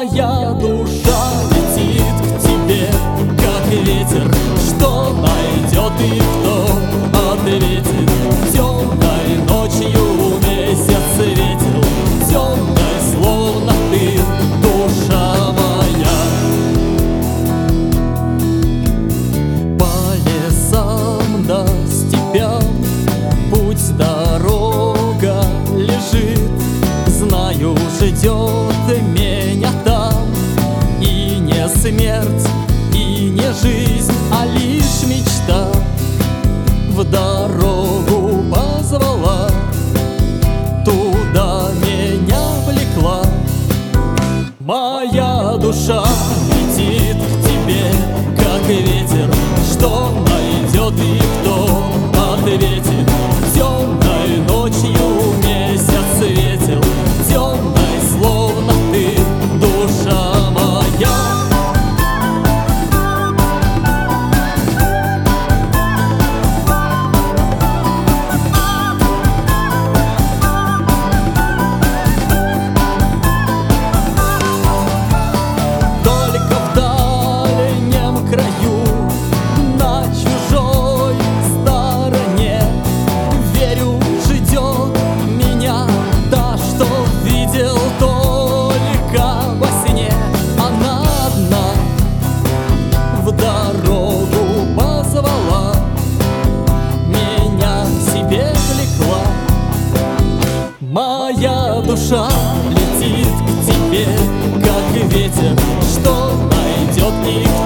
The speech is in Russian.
Моя душа летит к тебе, как ветер, что найдет и кто ответит. Темной ночью месяц светил, темной словно ты, душа моя. По лесам да степям путь, дорога лежит, знаю, ждет меня там и не смерть, и не жизнь, а лишь мечта. В дорогу позвала, туда меня влекла. Моя душа летит к тебе, как ветер, что найдет и кто ответит. Темной ночью месяц светил, темной словно ты, душа моя. Только в дальнем краю, на чужой стороне, верю, ждет меня та, что видел только во сне. Она одна в дорогу позвала, меня к себе влекла. Моя душа летит к тебе, как ветер, что найдет и